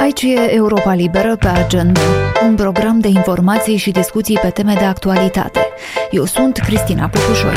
Aici e Europa Liberă pe agenda, un program de informații și discuții pe teme de actualitate. Eu sunt Cristina Pupușoi.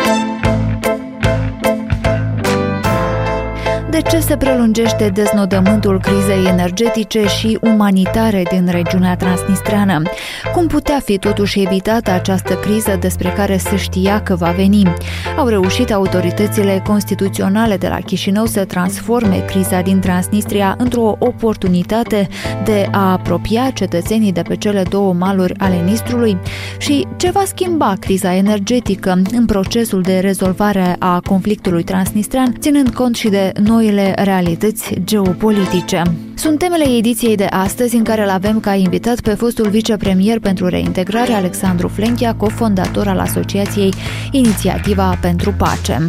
De ce se prelungește deznodământul crizei energetice și umanitare din regiunea transnistreană? Cum putea fi totuși evitată această criză despre care se știa că va veni? Au reușit autoritățile constituționale de la Chișinău să transforme criza din Transnistria într-o oportunitate de a apropia cetățenii de pe cele două maluri ale Nistrului? Și ce va schimba criza energetică în procesul de rezolvare a conflictului transnistrean, ținând cont și de noile realități geopolitice? Sunt temele ediției de astăzi, în care îl avem ca invitat pe fostul vicepremier pentru reintegrare, Alexandru Flenchea, cofondator al asociației Inițiativa pentru Pace.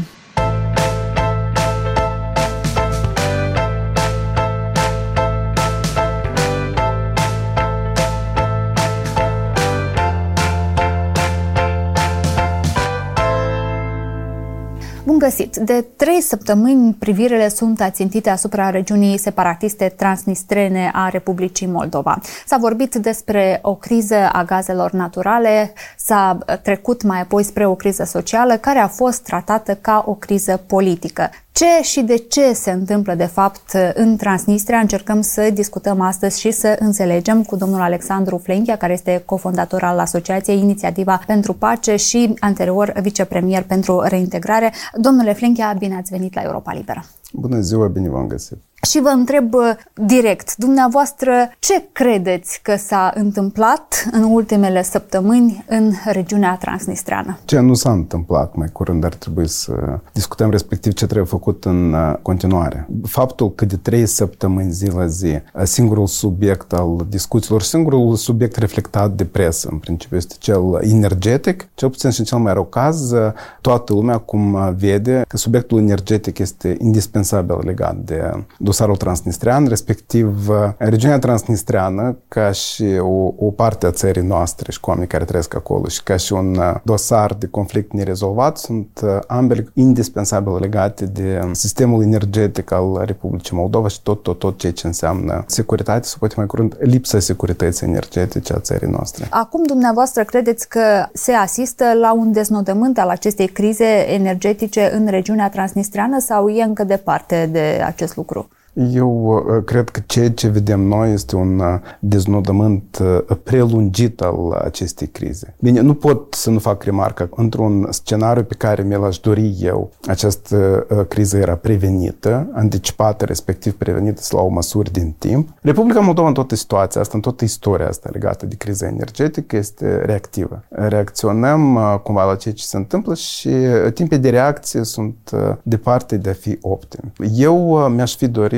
Bun găsit! De 3 săptămâni privirile sunt ațintite asupra regiunii separatiste transnistrene a Republicii Moldova. S-a vorbit despre o criză a gazelor naturale, s-a trecut mai apoi spre o criză socială care a fost tratată ca o criză politică. Ce și de ce se întâmplă de fapt în Transnistria? Încercăm să discutăm astăzi și să înțelegem cu domnul Alexandru Flenchea, care este cofondator al asociației Inițiativa pentru Pace și anterior vicepremier pentru reintegrare. Domnule Flenchea, bine ați venit la Europa Liberă! Bună ziua, bine v-am găsit! Și vă întreb direct, dumneavoastră, ce credeți că s-a întâmplat în ultimele săptămâni în regiunea transnistreană? Ce nu s-a întâmplat mai curând, ar trebui să discutăm respectiv ce trebuie făcut în continuare. Faptul că de 3 săptămâni zi la zi, singurul subiect al discuțiilor, singurul subiect reflectat de presă, în principiu, este cel energetic, cel puțin și în cel mai rău caz, toată lumea acum vede că subiectul energetic este indispensabil legat de dosarul transnistrean, respectiv regiunea transnistreană, ca și o parte a țării noastre și cu oamenii care trăiesc acolo și ca și un dosar de conflict nerezolvat, sunt ambele indispensabile legate de sistemul energetic al Republicii Moldova și tot ceea ce înseamnă securitate, sau poate mai curând lipsa securității energetice a țării noastre. Acum, dumneavoastră, credeți că se asistă la un deznodământ al acestei crize energetice în regiunea transnistreană sau e încă departe de acest lucru? Eu cred că ceea ce vedem noi este un deznodământ prelungit al acestei crize. Bine, nu pot să nu fac remarca. Într-un scenariu pe care mi-l-aș dori eu, această criză era prevenită, anticipată, respectiv prevenită la o măsură din timp. Republica Moldova în toată situația asta, în toată istoria asta legată de criza energetică, este reactivă. Reacționăm cumva la ceea ce se întâmplă și timpii de reacție sunt departe de a fi optimi. Eu mi-aș fi dorit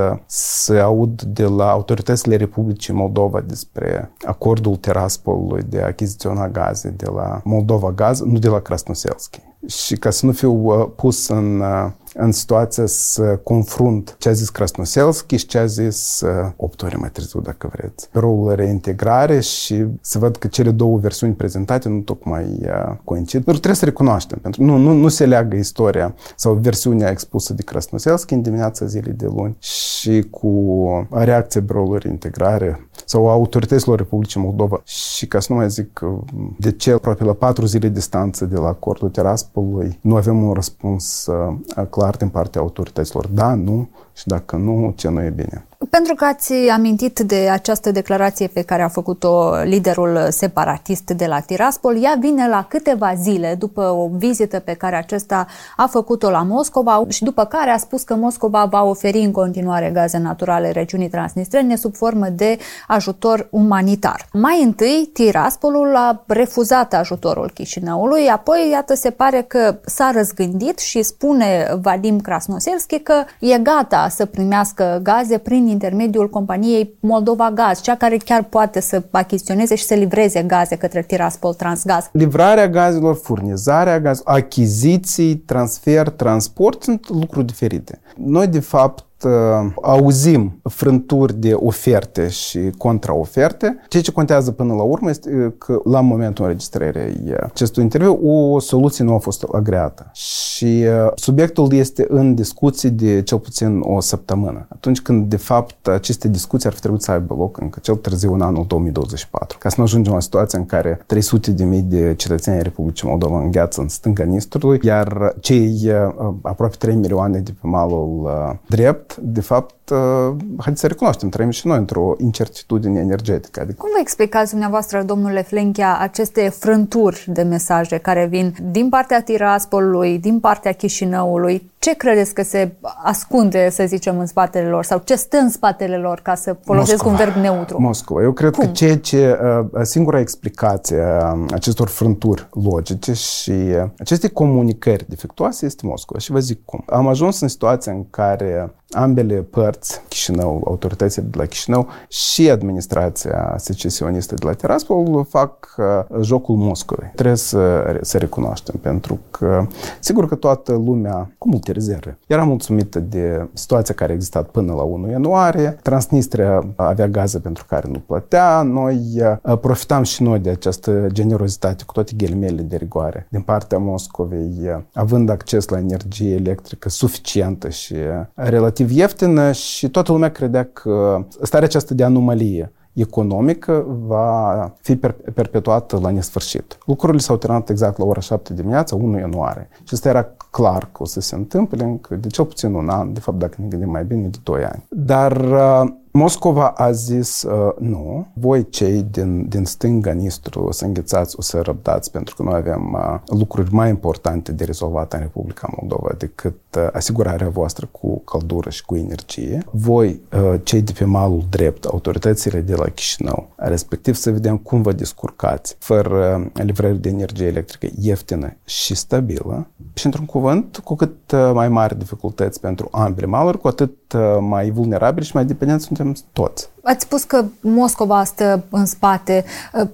să aud de la autoritățile Republicii Moldova despre acordul Tiraspolului de a achiziționa gaze de la Moldova Gaz, nu de la Krasnoselski. Și ca să nu fiu pus în situația să confrunt ce a zis Krasnoselski și ce a zis 8 ore mai târziu, dacă vreți, biroul reintegrare, și să văd că cele două versiuni prezentate nu tocmai coincid. Dar trebuie să recunoaștem, pentru nu se leagă istoria sau versiunea expusă de Krasnoselski în dimineața zilei de luni și cu reacția biroului reintegrare sau autorităților Republicii Moldova. Și ca să nu mai zic de ce aproape la 4 zile distanță de la acordul Tiraspolului nu avem un răspuns clar din partea autorităților. Da, nu, și dacă nu, ce nu e bine. Pentru că ați amintit de această declarație pe care a făcut-o liderul separatist de la Tiraspol, ea vine la câteva zile după o vizită pe care acesta a făcut-o la Moscova și după care a spus că Moscova va oferi în continuare gaze naturale regiunii transnistrene sub formă de ajutor umanitar. Mai întâi, Tiraspolul a refuzat ajutorul Chișinăului, apoi, iată, se pare că s-a răzgândit și spune Vadim Krasnoselski că e gata să primească gaze prin intermediul companiei Moldova Gaz, cea care chiar poate să achiziționeze și să livreze gaze către Tiraspol Transgaz. Livrarea gazelor, furnizarea gazelor, achiziții, transfer, transport sunt lucruri diferite. Noi, de fapt, auzim frânturi de oferte și contraoferte. Ceea ce contează până la urmă este că la momentul înregistrării acestui interviu o soluție nu a fost agreată. Și subiectul este în discuții de cel puțin o săptămână. Atunci când, de fapt, aceste discuții ar fi trebuit să aibă loc încă cel târziu în anul 2024. Ca să nu ajungem la situația în care 300.000 de cetățeni ai Republicii Moldova îngheață în stânga Nistrului, iar cei aproape 3 milioane de pe malul drept, de fapt, haideți să recunoaștem, trăim și noi într-o incertitudine energetică. Adică... Cum vă explicați dumneavoastră, domnule Flenchea, aceste frânturi de mesaje care vin din partea Tiraspolului, din partea Chișinăului? Ce credeți că se ascunde, să zicem, în spatele lor? Sau ce stă în spatele lor, ca să folosesc un verb neutru? Moscova. Eu cred că singura explicație a acestor frânturi logice și aceste comunicări defectuoase este Moscova. Și vă zic cum. Am ajuns în situația în care ambele părți, Chișinău, autoritățile de la Chișinău și administrația secesionistă de la Tiraspol, fac jocul Moscovei. Trebuie să recunoaștem, pentru că sigur că toată lumea, cu multe rezerve, era mulțumită de situația care a existat până la 1 ianuarie. Transnistria avea gaze pentru care nu plătea. Noi profitam și noi de această generozitate, cu toate ghilimele de rigoare, din partea Moscovei, având acces la energie electrică suficientă și relativ ieftină, și toată lumea credea că starea aceasta de anomalie economică va fi perpetuată la nesfârșit. Lucrurile s-au terminat exact la ora 7 dimineața, 1 ianuarie. Și asta era clar că o să se întâmple încă de cel puțin un an, de fapt dacă ne gândim mai bine, de 2 ani. Dar Moscova a zis nu, voi cei din stânga Nistru o să înghețați, o să răbdați, pentru că noi avem lucruri mai importante de rezolvat în Republica Moldova decât asigurarea voastră cu căldură și cu energie. Voi, cei de pe malul drept, autoritățile de la Chișinău, respectiv să vedem cum vă descurcați fără livrări de energie electrică ieftină și stabilă. Și într-un cuvânt, cu cât mai mari dificultăți pentru ambele maluri, cu atât mai vulnerabili și mai dependenți suntem toți. Ați spus că Moscova stă în spate,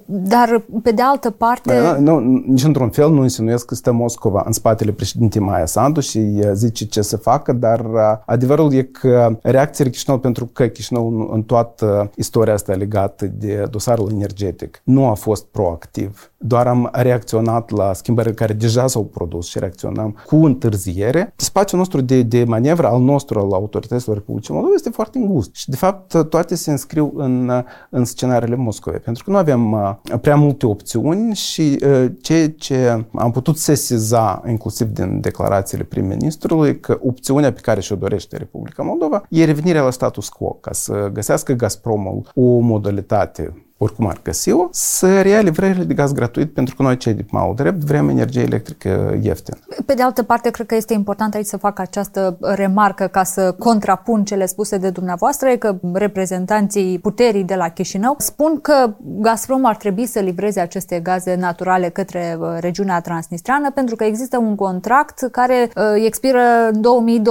dar pe de altă parte... Nici într-un fel nu insinuiesc că stă Moscova în spatele președintei Maia Sandu și zice ce să facă, dar adevărul e că reacțiile Chișinău, pentru că Chișinău în toată istoria asta legată de dosarul energetic nu a fost proactiv. Doar am reacționat la schimbările care deja s-au produs și reacționăm cu întârziere. Spațiul nostru de manevră, al nostru, al autorităților Republicii Moldova, este foarte îngust. Și, de fapt, toate se înscriu în scenariile Moscovei. Pentru că nu avem prea multe opțiuni și ceea ce am putut sesiza, inclusiv din declarațiile prim-ministrului, că opțiunea pe care și-o dorește Republica Moldova e revenirea la status quo, ca să găsească Gazpromul o modalitate, oricum ar găsi-o, să reia livrările de gaz gratuit, pentru că noi, cei de malul drept, vrem energie electrică ieftină. Pe de altă parte, cred că este important aici să fac această remarcă ca să contrapun cele spuse de dumneavoastră, că reprezentanții puterii de la Chișinău spun că Gazprom ar trebui să livreze aceste gaze naturale către regiunea transnistreană, pentru că există un contract care expiră în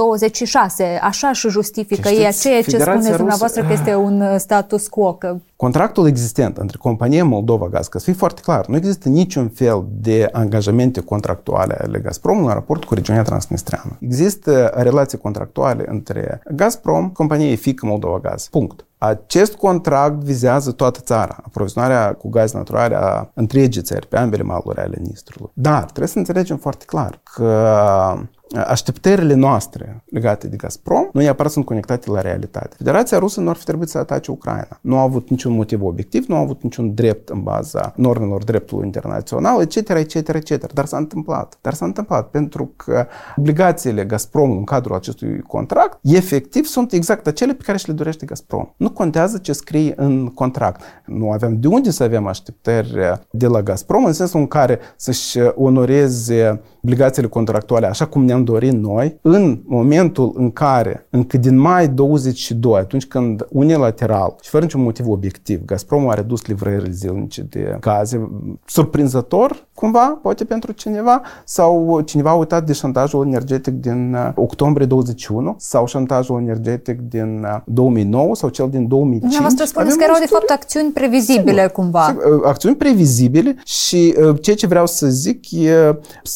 2026. Așa își justifică ei ceea ce spuneți dumneavoastră că este un status quo. Contractul existent între compania Moldova Gaz, ca să fie foarte clar, nu există niciun fel de angajamente contractuale ale Gazprom în raport cu regiunea transnistreană. Există relații contractuale între Gazprom, compania fiică Moldova Gaz. Punct. Acest contract vizează toată țara, aprovizionarea cu gaze naturale a întregii țări, pe ambele maluri ale Nistrului. Dar trebuie să înțelegem foarte clar că așteptările noastre legate de Gazprom nu neapărat sunt conectate la realitate. Federația Rusă nu ar fi trebuit să atace Ucraina. Nu a avut niciun motiv obiectiv, nu a avut niciun drept în baza normelor dreptului internațional, etc. Dar s-a întâmplat pentru că obligațiile Gazprom în cadrul acestui contract efectiv sunt exact acele pe care și le dorește Gazprom. Nu contează ce scrie în contract. Nu avem de unde să avem așteptări de la Gazprom în sensul în care să-și onoreze obligațiile contractuale așa cum ne-am dorit noi, în momentul în care, încă din mai 22, atunci când unilateral și fără niciun motiv obiectiv, Gazprom a redus livrările zilnice de gaze, surprinzător, cumva, poate pentru cineva, sau cineva a uitat de șantajul energetic din octombrie 21 sau șantajul energetic din 2009 sau cel din 2005. Dumneavoastră spuneți că erau de fapt acțiuni previzibile cumva. Acțiuni previzibile și ceea ce vreau să zic e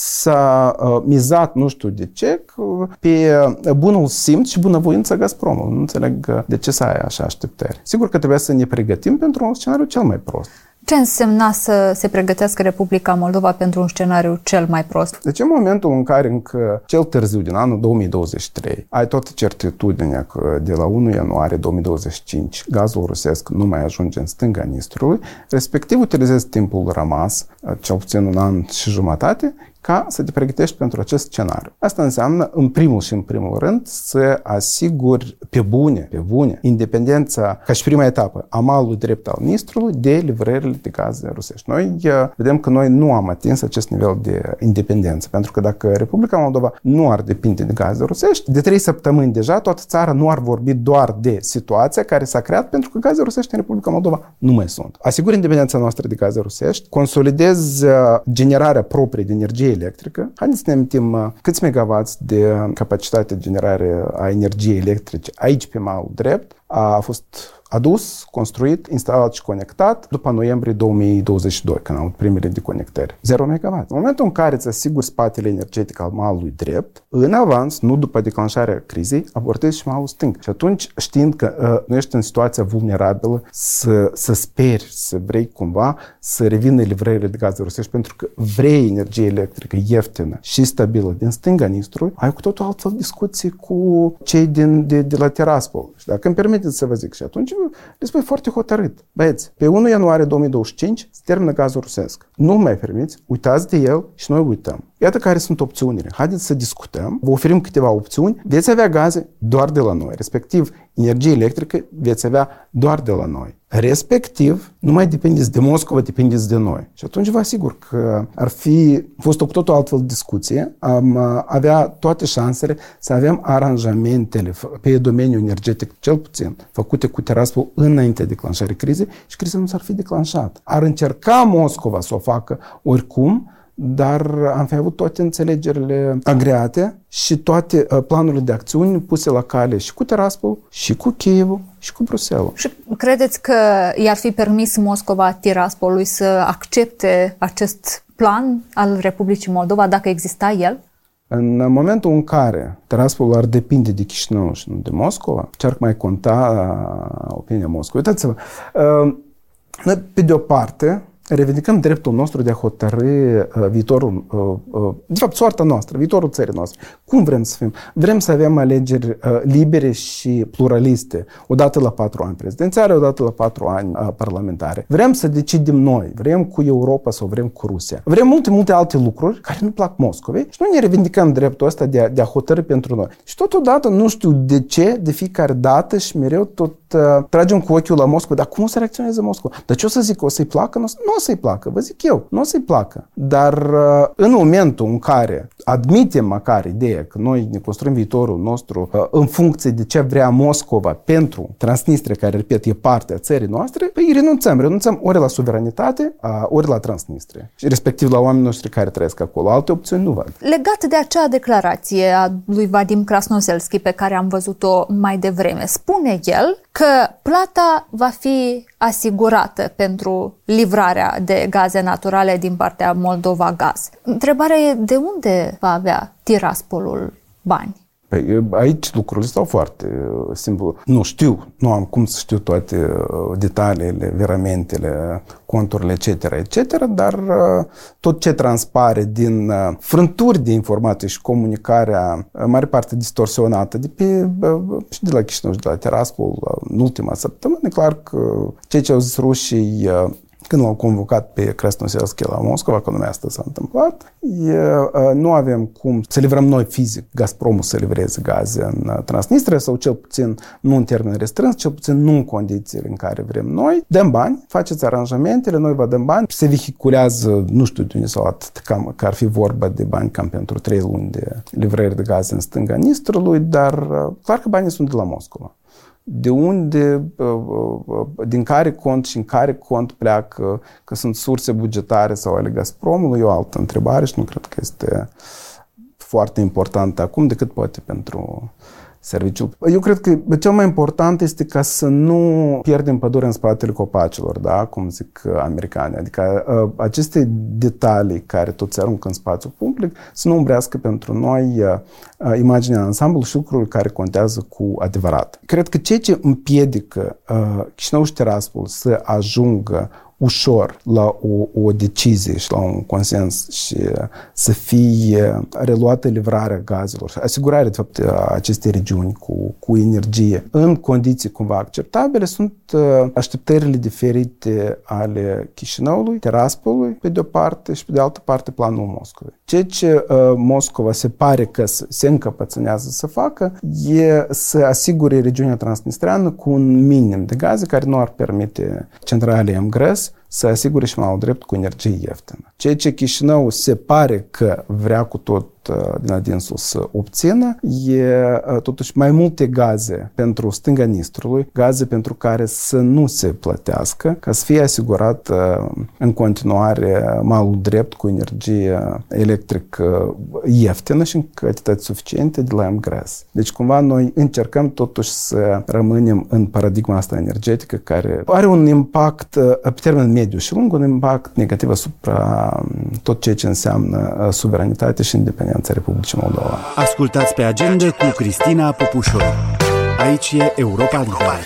s-a mizat, nu știu de ce, pe bunul simț și bunăvoința Gazpromului. Nu înțeleg de ce să ai așa așteptări. Sigur că trebuie să ne pregătim pentru un scenariu cel mai prost. Ce însemna să se pregătească Republica Moldova pentru un scenariu cel mai prost? Deci în momentul în care încă cel târziu din anul 2023 ai toată certitudinea că de la 1 ianuarie 2025 gazul rusesc nu mai ajunge în stânga Nistrului, respectiv utilizezi timpul rămas, cel puțin un an și jumătate, ca să te pregătești pentru acest scenariu. Asta înseamnă, în primul rând, să asiguri pe bune, independența, ca și prima etapă, a malului drept al Nistrului de livrările de gaze rusești. Noi vedem că noi nu am atins acest nivel de independență, pentru că dacă Republica Moldova nu ar depinde de gaze rusești, de 3 săptămâni deja toată țara nu ar vorbi doar de situația care s-a creat pentru că gaze rusești în Republica Moldova nu mai sunt. Asiguri independența noastră de gaze rusești, consolidezi generarea proprie de energie electrică. Haideți să ne amintim câți megawatts de capacitate de generare a energiei electrice aici pe malul drept a fost adus, construit, instalat și conectat după noiembrie 2022, când au primele deconectări. 0 MW. În momentul în care îți asiguri spatele energetic al malului drept, în avans, nu după declanșarea crizei, abortezi și malul stâng. Și atunci, știind că nu ești în situația vulnerabilă să speri, să vrei cumva să revină livrările de gaze rusești, pentru că vrei energie electrică ieftină și stabilă din stânga Nistrului, ai cu totul altfel discuții cu cei de la Tiraspol. Și dacă îmi permiteți să vă zic, și atunci le spui foarte hotărât. Băieți, pe 1 ianuarie 2025 se termină gazul rusesc. Nu mai permiți, uitați de el și noi uităm. Iată care sunt opțiunile. Haideți să discutăm, vă oferim câteva opțiuni, veți avea gaze doar de la noi, respectiv energie electrică veți avea doar de la noi. Respectiv, nu mai dependeți de Moscova, dependeți de noi. Și atunci vă asigur că ar fi fost o cu totul altfel discuție, am avea toate șansele să avem aranjamentele pe domeniul energetic, cel puțin, făcute cu Tiraspol înainte declanșării crizei și criza nu s-ar fi declanșat. Ar încerca Moscova să o facă oricum, dar am fi avut toate înțelegerile agreate și toate planurile de acțiuni puse la cale și cu Tiraspol, și cu Kievul, și cu Bruxelles. Și credeți că i-ar fi permis Moscova Tiraspolului să accepte acest plan al Republicii Moldova dacă exista el? În momentul în care Tiraspol ar depinde de Chișinău și nu de Moscova, ce-ar mai conta opinia Moscovei? Uitați-vă, pe de o parte, revendicăm dreptul nostru de a hotărî viitorul, de fapt soarta noastră, viitorul țării noastre. Cum vrem să fim? Vrem să avem alegeri libere și pluraliste, odată la 4 ani prezidențiale, odată la 4 ani parlamentare. Vrem să decidem noi, vrem cu Europa sau vrem cu Rusia. Vrem multe alte lucruri care nu plac Moscovei și noi ne revendicăm dreptul ăsta de a hotărî pentru noi. Și totodată, nu știu de ce, de fiecare dată și mereu tot tragem cu ochiul la Moscova. Dar cum o să reacționeze Moscova? Dar ce o să zic? O să-i placă? Nu o să-i placă, vă zic eu, nu o să-i placă. Dar în momentul în care admitem măcar ideea că noi ne construim viitorul nostru în funcție de ce vrea Moscova pentru Transnistria, care, repet, e parte a țării noastre, păi renunțăm ori la suveranitate, ori la Transnistria. Și respectiv la oamenii noștri care trăiesc acolo. Alte opțiuni nu văd. Legat de acea declarație a lui Vadim Krasnoselski pe care am văzut-o mai devreme, spune el că plata va fi asigurată pentru livrarea de gaze naturale din partea Moldova Gaz. Întrebarea e de unde va avea Tiraspolul bani? Păi, aici lucrurile stau foarte simplu. Nu știu, nu am cum să știu toate detaliile, viramentele, conturile, etc., dar tot ce transpare din frânturi de informații și comunicarea, mare parte distorsionată și de la Chișinău și de la Tiraspol în ultima săptămână, e clar că ceea ce au zis rușii când l-au convocat pe Krasnoselski la Moscova, că numai asta s-a întâmplat, nu avem cum să livrăm noi fizic, Gazpromul să livreze gaze în Transnistria sau cel puțin nu în termen restrâns, cel puțin nu în condițiile în care vrem noi. Dăm bani, faceți aranjamentele, noi vă dăm bani, se vehiculează, nu știu de unde sau atât, cam că ar fi vorba de bani cam pentru 3 luni de livrări de gaze în stânga Nistrului, dar clar că banii sunt de la Moscova. de unde, din care cont și în care cont pleacă, că sunt surse bugetare sau ale Gazpromului, e o altă întrebare și nu cred că este foarte importantă acum decât poate pentru serviciul. Eu cred că cel mai important este ca să nu pierdem pădurea în spatele copacilor, da? Cum zic americanii. Adică aceste detalii care tot se aruncă în spațiul public să nu umbrească pentru noi imaginea ansamblu și lucruri care contează cu adevărat. Cred că ceea ce împiedică Chișinău și Tiraspol să ajungă ușor la o decizie și la un consens și să fie reluată livrarea gazelor și asigurarea, de fapt, acestei regiuni cu energie în condiții cumva acceptabile sunt așteptările diferite ale Chișinăului, Tiraspolului, pe de o parte, și pe de altă parte planul Moscovei. Ceea ce Moscova se pare că se încăpățânează să facă e să asigure regiunea transnistreană cu un minim de gaze care nu ar permite centralei MGRES să asigure și mai drept cu energie ieftină. Ceea ce Chișinău se pare că vrea cu tot din adinsul să obțină e totuși mai multe gaze pentru stânga Nistrului, gaze pentru care să nu se plătească, ca să fie asigurat în continuare malul drept cu energie electrică ieftină și în cantități suficiente de la MGRES. Deci cumva noi încercăm totuși să rămânem în paradigma asta energetică care are un impact pe termen mediu și lung, un impact negativ asupra tot ceea ce înseamnă suveranitate și independență Republicii Moldova. Ascultați pe Agenda cu Cristina Popușoru. Aici e Europa Liberă.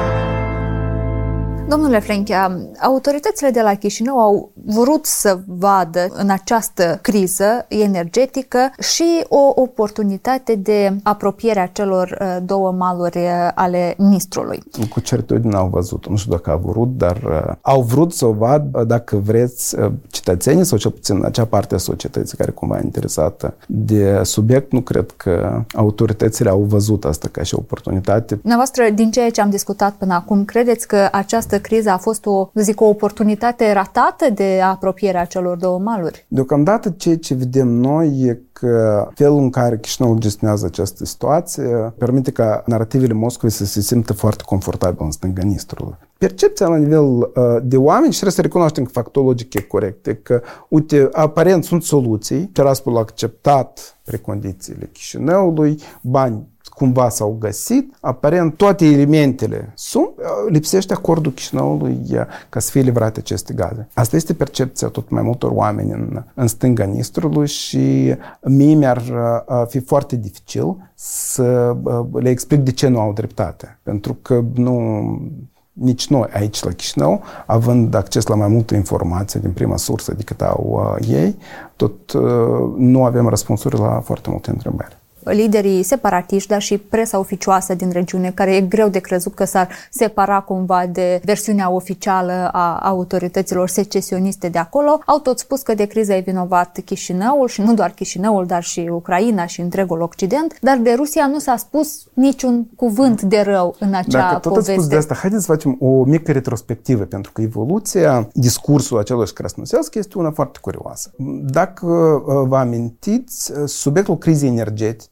Domnule Frenchea, autoritățile de la Chișinău au vrut să vadă în această criză energetică și o oportunitate de apropiere a celor două maluri ale Nistrului. Cu certitudine au văzut, nu știu dacă au vrut, dar au vrut să o vadă, dacă vreți, cetățenii sau cel puțin acea parte a societății care cumva e interesată de subiect. Nu cred că autoritățile au văzut asta ca și oportunitate. Dumneavoastră, din ceea ce am discutat până acum, credeți că această criză a fost o oportunitate ratată de apropiere a celor două maluri? Deocamdată ceea ce vedem noi e că felul în care Chișinăul gestionează această situație permite ca narativele Moscovei să se simtă foarte confortabil în stânga Nistrului. Percepția la nivel de oameni, și trebuie să recunoaștem că factologic e corect, e că, uite, aparent sunt soluții, Tiraspol a acceptat precondițiile Chișinăului, bani cumva s-au găsit, aparent toate elementele sunt, lipsește acordul Chișinăului ca să fie livrate aceste gaze. Asta este percepția tot mai multor oameni în stânga Nistrului și mie mi-ar fi foarte dificil să le explic de ce nu au dreptate. Pentru că nici noi aici la Chișinău, având acces la mai multă informație din prima sursă decât au ei, tot nu avem răspunsuri la foarte multe întrebări. Liderii separatiști, dar și presa oficioasă din regiune, care e greu de crezut că s-ar separa cumva de versiunea oficială a autorităților secesioniste de acolo, au tot spus că de criză e vinovat Chișinăul și nu doar Chișinăul, dar și Ucraina și întregul Occident, dar de Rusia nu s-a spus niciun cuvânt de rău în acea poveste. Dacă tot ați spus de asta, haideți să facem o mică retrospectivă, pentru că evoluția discursului acelui Krasnoselski este una foarte curioasă. Dacă vă amintiți, subiectul crizei energetice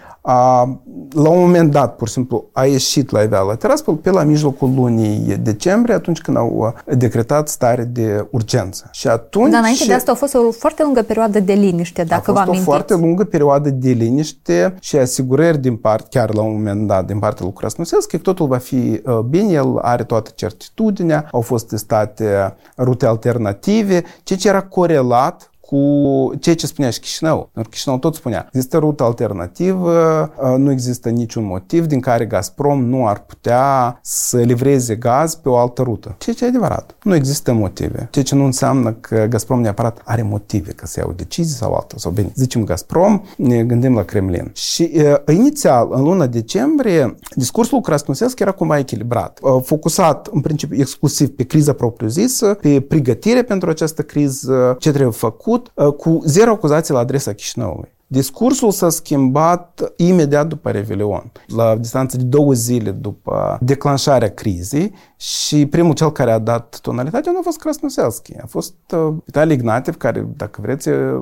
la un moment dat, pur și simplu, a ieșit la iveală Tiraspol pe la mijlocul lunii decembrie, atunci când au decretat stare de urgență. Și atunci... Dar înainte de asta a fost o foarte lungă perioadă de liniște, dacă vă amintiți. A fost o foarte lungă perioadă de liniște și asigurări din part, chiar la un moment dat, din partea lui Krasnoselski, că totul va fi bine, el are toată certitudinea, au fost testate rute alternative, ceea ce era corelat cu ceea ce spunea și Chișinău. Pentru că Chișinău tot spunea, există rută alternativă, nu există niciun motiv din care Gazprom nu ar putea să livreze gaz pe o altă rută. Ceea ce e adevărat. Nu există motive. Ceea ce nu înseamnă că Gazprom neapărat are motive ca să ia o decizie sau altă. Sau bine, zicem Gazprom, ne gândim la Kremlin. Și inițial, în luna decembrie, discursul Krasnoselski era cumva echilibrat. Focusat, în principiu, exclusiv pe criza propriu-zisă, pe pregătire pentru această criză, ce trebuie făcut, cu zero acuzații la adresa Chișinăului. Discursul s-a schimbat imediat după Revelion, la distanță de 2 zile după declanșarea crizei și primul cel care a dat tonalitatea nu a fost Krasnoselski, a fost Vitali Ignatiev, care, dacă vreți,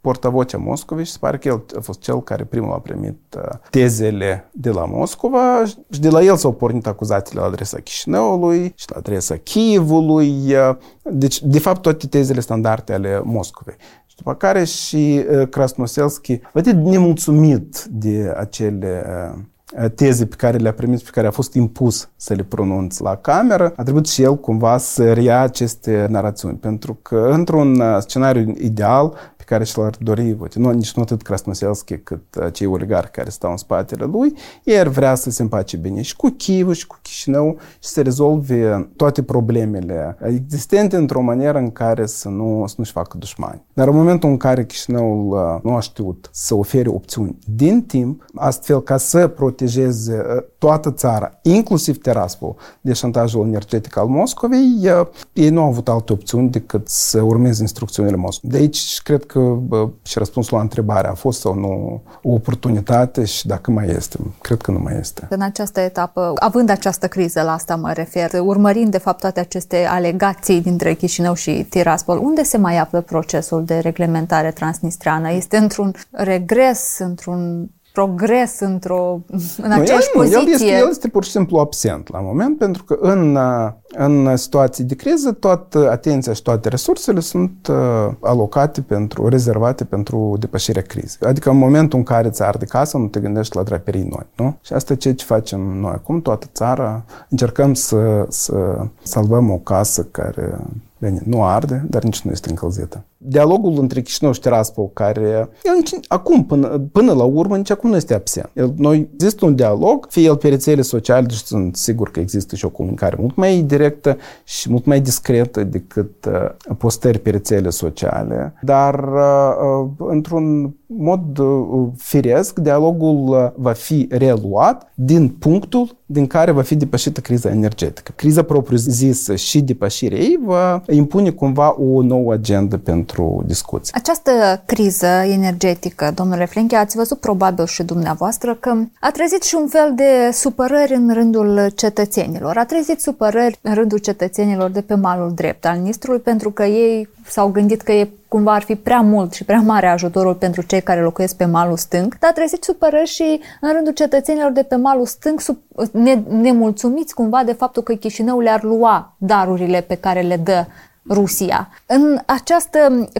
portavocea Moscovei și se pare că el a fost cel care primul a primit tezele de la Moscova și de la el s-au pornit acuzațiile la adresa Chișinăului și la adresa Kievului. Deci, de fapt, toate tezele standarde ale Moscovei. Și după care și Krasnoselski, vedete, nemulțumit de acele teze pe care le-a primit, pe care a fost impus să le pronunțe la cameră, a trebuit și el cumva să reia aceste narațiuni. Pentru că într-un scenariu ideal pe care și-l-ar dori, nici nu atât Krasnoselski cât cei oligarhi care stau în spatele lui, el vrea să se împace bine și cu Kiev și cu Chișinău și să rezolve toate problemele existente într-o manieră în care să nu-și facă dușmani. Dar în momentul în care Chișinăul nu a știut să ofere opțiuni din timp, astfel ca să protejeze toată țara, inclusiv Tiraspol, de șantajul energetic al Moscovei, ei nu au avut alte opțiuni decât să urmeze instrucțiunile Moscovei. De aici cred că și răspunsul la întrebare a fost sau nu o oportunitate și dacă mai este, cred că nu mai este. În această etapă, având această criză, la asta mă refer, urmărind de fapt toate aceste alegații dintre Chișinău și Tiraspol, unde se mai află procesul de reglementare transnistreană? Este într-un regres, într-un progres, în aceeași poziție? El este pur și simplu absent la moment, pentru că în situații de criză, toată atenția și toate resursele sunt alocate rezervate pentru depășirea crizei. Adică în momentul în care ți arde casa, nu te gândești la draperii noi, nu? Și asta e ceea ce facem noi acum, toată țara. Încercăm să salvăm o casă care nu arde, dar nici nu este încălzită. Dialogul între Chișinău și Tiraspol, care acum, până la urmă, nici acum nu este absent. Există un dialog, fie el pe rețele sociale, deci sunt sigur că există și o comunicare mult mai directă și mult mai discretă decât postări pe rețele sociale, dar într-un mod firesc, dialogul va fi reluat din punctul din care va fi depășită criza energetică. Criza propriu-zisă și depășirea ei va impune cumva o nouă agendă pentru discuții. Această criză energetică, domnule Frenche, ați văzut probabil și dumneavoastră că a trezit și un fel de supărări în rândul cetățenilor. A trezit supărări în rândul cetățenilor de pe malul drept al Nistrului, pentru că ei s-au gândit că cumva ar fi prea mult și prea mare ajutorul pentru cei care locuiesc pe malul stâng, dar a trezit supărări și în rândul cetățenilor de pe malul stâng, nemulțumiți cumva de faptul că Chișinău le-ar lua darurile pe care le dă Rusia. În această,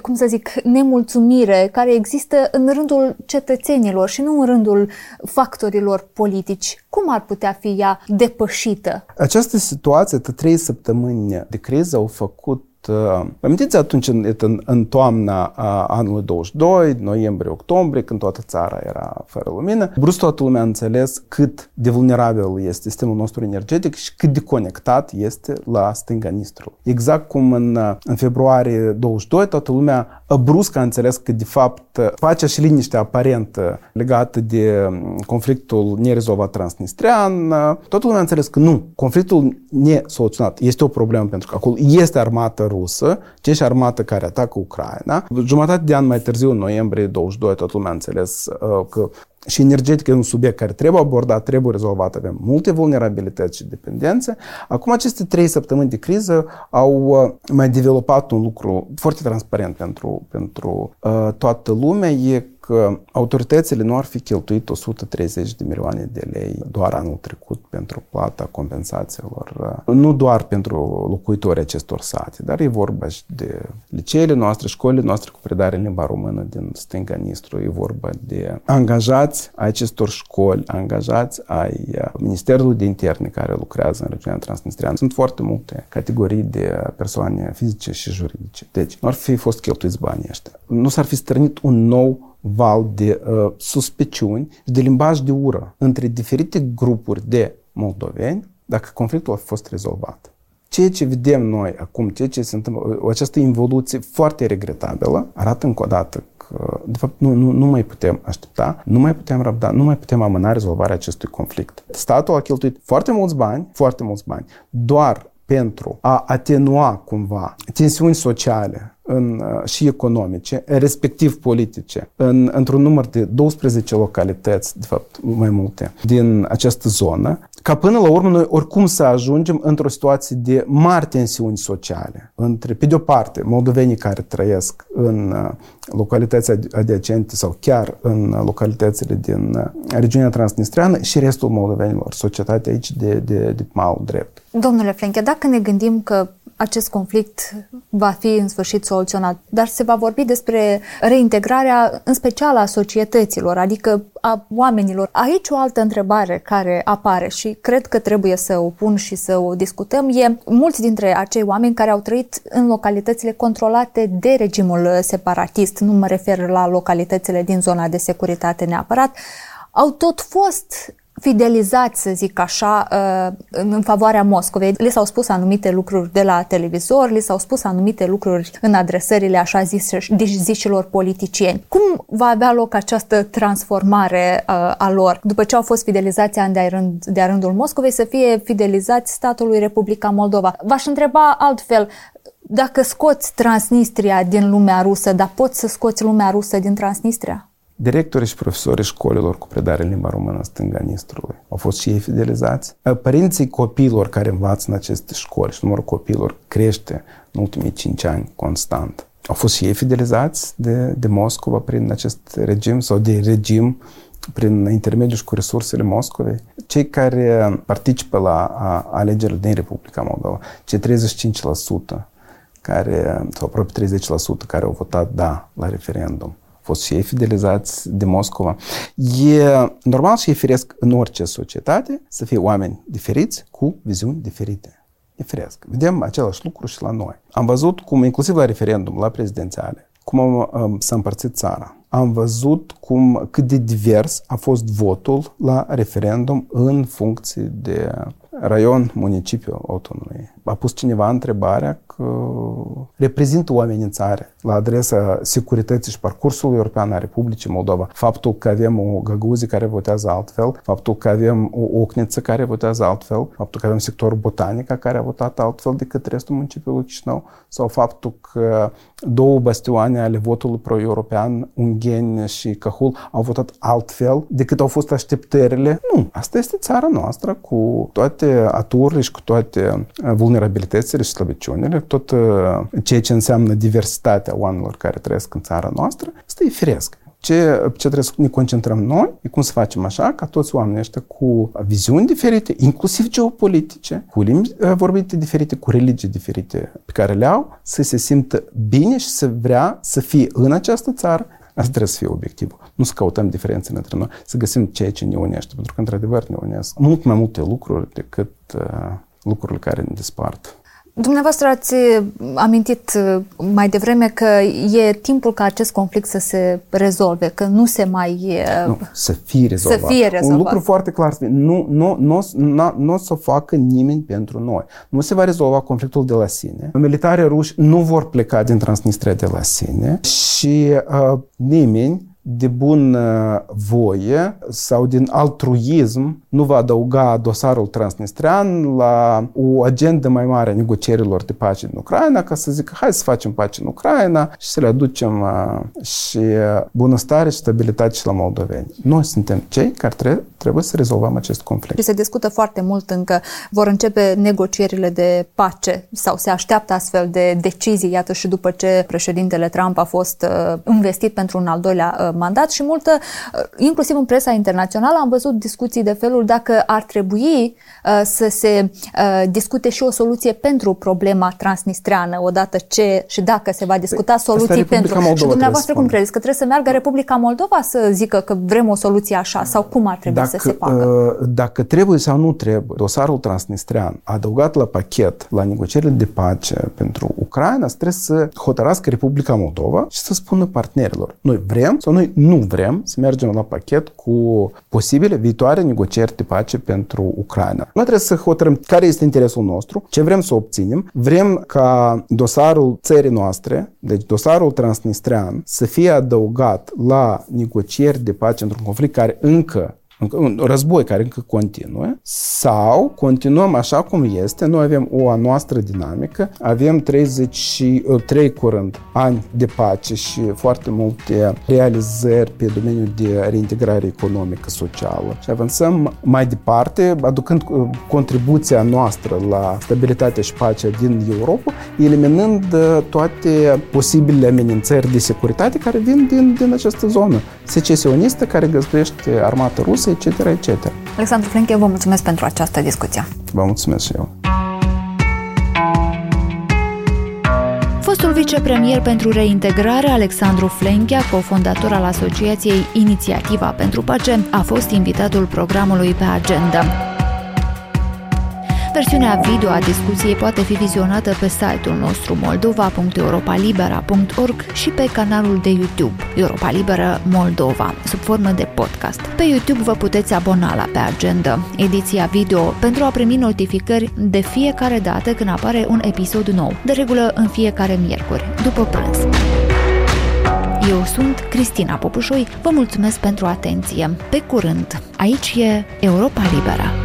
nemulțumire care există în rândul cetățenilor și nu în rândul factorilor politici, cum ar putea fi ea depășită? Această situație, 3 săptămâni de criză au făcut amintiți atunci în toamna anului 22, noiembrie-octombrie, când toată țara era fără lumină, brusc toată lumea a înțeles cât de vulnerabil este sistemul nostru energetic și cât de conectat este la stânga Nistrului. Exact cum în februarie 22, toată lumea brusc a înțeles că de fapt pacea și liniștea aparentă legată de conflictul nerezolvat transnistrean, toată lumea a înțeles că nu, conflictul nesoluționat este o problemă pentru că acolo este armată rusă, și armată care atacă Ucraina. Jumătate de an mai târziu, în noiembrie 22, toată lumea a înțeles că și energetica e un subiect care trebuie abordat, trebuie rezolvat, avem multe vulnerabilități și dependențe. Acum aceste 3 săptămâni de criză au mai dezvoltat un lucru foarte transparent pentru toată lumea, e că autoritățile nu ar fi cheltuit 130 de milioane de lei doar anul trecut pentru plata compensațiilor, nu doar pentru locuitorii acestor sate, dar e vorba și de liceele noastre, școlile noastre cu predare în limba română din stânga Nistrului, e vorba de angajați ai acestor școli, angajați ai Ministerului de Interne care lucrează în regiunea transnistreană. Sunt foarte multe categorii de persoane fizice și juridice. Deci, nu ar fi fost cheltuiți banii ăștia. Nu s-ar fi strânit un nou val de suspiciuni și de limbaj de ură între diferite grupuri de moldoveni dacă conflictul a fost rezolvat. Ceea ce vedem noi acum, ceea ce se întâmplă, această involuție foarte regretabilă, arată încă o dată că, de fapt, nu mai putem aștepta, nu mai putem răbda, nu mai putem amâna rezolvarea acestui conflict. Statul a cheltuit foarte mulți bani, doar pentru a atenua cumva tensiuni sociale și economice, respectiv politice, într-un număr de 12 localități, de fapt mai multe, din această zonă ca până la urmă noi oricum să ajungem într-o situație de mari tensiuni sociale între, pe de-o parte, moldovenii care trăiesc în localități adiacente sau chiar în localitățile din regiunea transnistreană și restul moldovenilor, societatea aici de malul drept. Domnule Flenche, dacă ne gândim că acest conflict va fi în sfârșit soluționat, dar se va vorbi despre reintegrarea în special a societăților, adică a oamenilor. Aici o altă întrebare care apare și cred că trebuie să o pun și să o discutăm e mulți dintre acei oameni care au trăit în localitățile controlate de regimul separatist, nu mă refer la localitățile din zona de securitate neapărat, au tot fost fidelizați, să zic așa, în favoarea Moscovei. Li s-au spus anumite lucruri de la televizor, li s-au spus anumite lucruri în adresările așa zișilor politicieni. Cum va avea loc această transformare a lor? După ce au fost fidelizați ani de-a rândul Moscovei, să fie fidelizați statului Republica Moldova. V-aș întreba altfel, dacă scoți Transnistria din lumea rusă, dar poți să scoți lumea rusă din Transnistria? Directorii și profesorii școlilor cu predare în limba română în stânga Nistrului au fost și ei fidelizați. Părinții copiilor care învață în aceste școli și numărul copiilor crește în ultimii 5 ani constant. Au fost și ei fidelizați de Moscova prin acest regim sau de regim prin intermediul și cu resursele Moscovei. Cei care participă la alegerile din Republica Moldova, cei 35% sau aproape 30% care au votat da la referendum, au fost și ei fidelizați de Moscova. E normal și e firesc în orice societate să fie oameni diferiți cu viziuni diferite. E firesc. Vedem același lucru și la noi. Am văzut cum, inclusiv la referendum, la prezidențiale, cum s-a împărțit țara. Am văzut cât de divers a fost votul la referendum în funcție de raion, municipiu, autonomie. A pus cineva întrebarea că reprezintă o amenințare la adresa securității și parcursului european a Republicii Moldova. Faptul că avem o Găgăuzii care votează altfel, faptul că avem o Ocniță care votează altfel, faptul că avem sectorul Botanica care a votat altfel decât restul municipiului Chișinău, sau faptul că 2 bastioane ale votului pro-european, Ungheni și Cahul, au votat altfel decât au fost așteptările. Nu, asta este țara noastră cu toate aturile și cu toate vulnerabilitățile și slăbiciunile, tot ceea ce înseamnă diversitatea oamenilor care trăiesc în țara noastră, asta e firesc. Ce trebuie să ne concentrăm noi e cum să facem așa ca toți oamenii ăștia cu viziuni diferite, inclusiv geopolitice, cu limbi vorbite diferite, cu religii diferite pe care le au, să se simtă bine și să vrea să fie în această țară. Asta trebuie să fie obiectivul. Nu să căutăm diferențe între noi, să găsim ceea ce ne unește, pentru că într-adevăr ne unesc mult mai multe lucruri decât lucrurile care ne despart. Dumneavoastră ați amintit mai devreme că e timpul ca acest conflict să se rezolve, că nu se mai... Nu, să fie rezolvat. Un lucru foarte clar, nu o să facă nimeni pentru noi. Nu se va rezolva conflictul de la sine. Militarii ruși nu vor pleca din Transnistria de la sine și nimeni de bun voie sau din altruism nu va adăuga dosarul transnistrean la o agendă mai mare a negocierilor de pace în Ucraina, ca să zică hai să facem pace în Ucraina și să le aducem și bunăstare și stabilitate și la moldoveni. Noi suntem cei care trebuie să rezolvăm acest conflict. Și se discută foarte mult încă, vor începe negocierile de pace sau se așteaptă astfel de decizii, iată și după ce președintele Trump a fost investit pentru un al doilea mandat și multă, inclusiv în presa internațională, am văzut discuții de felul dacă ar trebui să se discute și o soluție pentru problema transnistreană, odată ce și dacă se va discuta soluții pentru. Moldova, și dumneavoastră cum credeți? Că trebuie să meargă Republica Moldova să zică că vrem o soluție așa sau cum ar trebui să se facă? Dacă trebuie sau nu trebuie, dosarul transnistrean adăugat la pachet la negocierile de pace pentru Ucraina, trebuie să hotărască Republica Moldova și să spună partenerilor. Noi vrem sau noi nu vrem să mergem la pachet cu posibile viitoare negocieri de pace pentru Ucraina. Noi trebuie să hotărâm care este interesul nostru, ce vrem să obținem. Vrem ca dosarul țării noastre, deci dosarul transnistrean, să fie adăugat la negocieri de pace într-un conflict care încă un război care încă continuă, sau continuăm așa cum este, noi avem o a noastră dinamică, avem 33 curând ani de pace și foarte multe realizări pe domeniul de reintegrare economică, socială și avansăm mai departe, aducând contribuția noastră la stabilitatea și pacea din Europa, eliminând toate posibile amenințări de securitate care vin din această zonă secesionistă care găzduiește armata rusă, etc., etc. Alexandru Flenchea, vă mulțumesc pentru această discuție. Vă mulțumesc și eu. Fostul vicepremier pentru reintegrare, Alexandru Flenchea, cofondator al asociației Inițiativa pentru Pace, a fost invitatul programului Pe Agenda. Versiunea video a discuției poate fi vizionată pe site-ul nostru moldova.europalibera.org și pe canalul de YouTube Europa Liberă Moldova, sub formă de podcast. Pe YouTube vă puteți abona la Pe Agenda, ediția video, pentru a primi notificări de fiecare dată când apare un episod nou, de regulă în fiecare miercuri, după prânz. Eu sunt Cristina Popușoi, vă mulțumesc pentru atenție. Pe curând, aici e Europa Liberă.